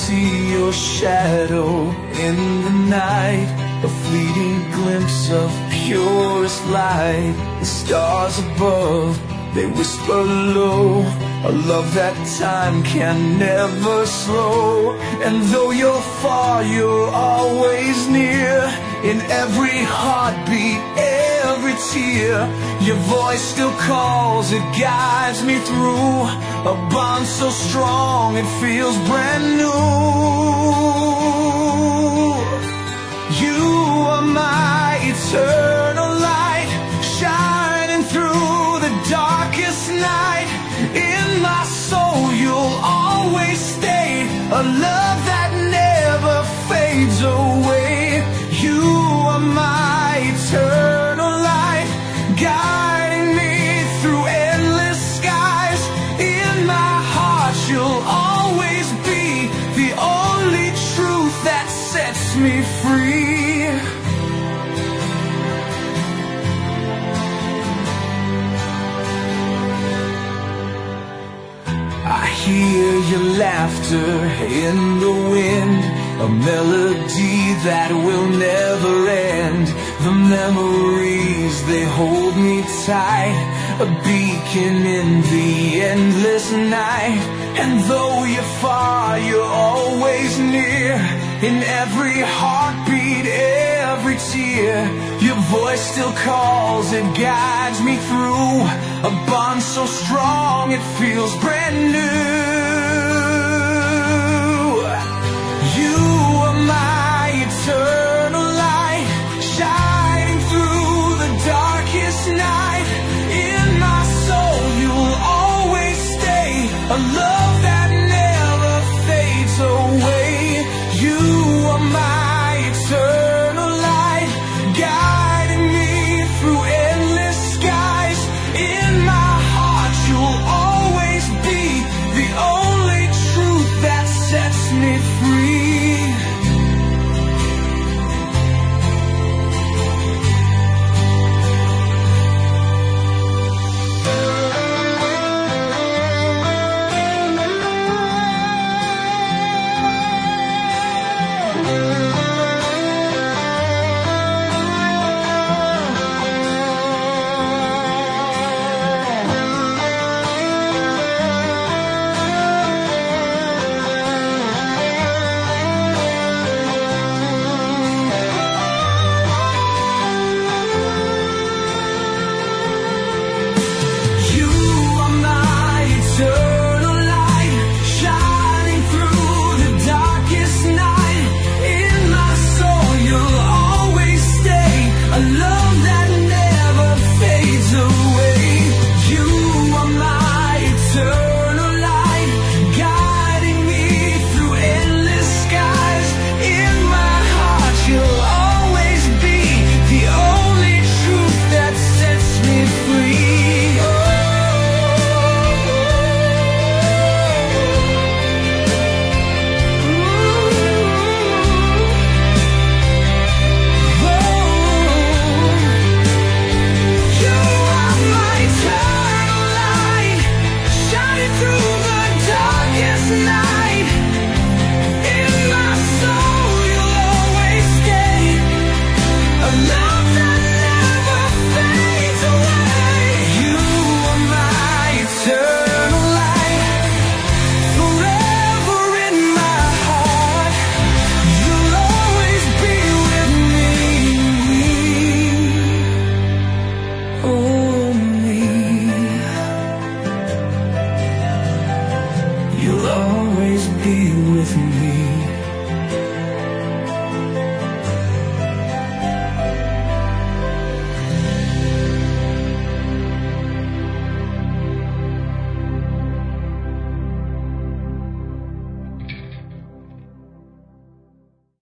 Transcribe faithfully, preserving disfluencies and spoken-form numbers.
see your shadow in the night, a fleeting glimpse of purest light. The stars above, they whisper low, a love that time can never slow. And though you're far, you're always near. In every heartbeat, every tear, your voice still calls, it guides me through. A bond so strong, it feels brand new. You are my eternal light, shining through the darkest night. In my soul you'll always stay, a love that never fades away. You are my eternal light, guiding me through endless skies. In my heart you'll always be the only truth that sets me free. I hear your laughter in the wind, a melody that will never end. The memories, they hold me tight, a beacon in the endless night. And though you're far, you're always near. In every heartbeat, every tear, your voice still calls, it guides me through. A bond so strong, it feels brand new. You are my eternal light, shining through the darkest night. In my soul you'll always stay, a love that never fades away. You are my eternal light, guiding me through endless skies. In my heart you'll always be the only truth that sets me free. You'll always be with me.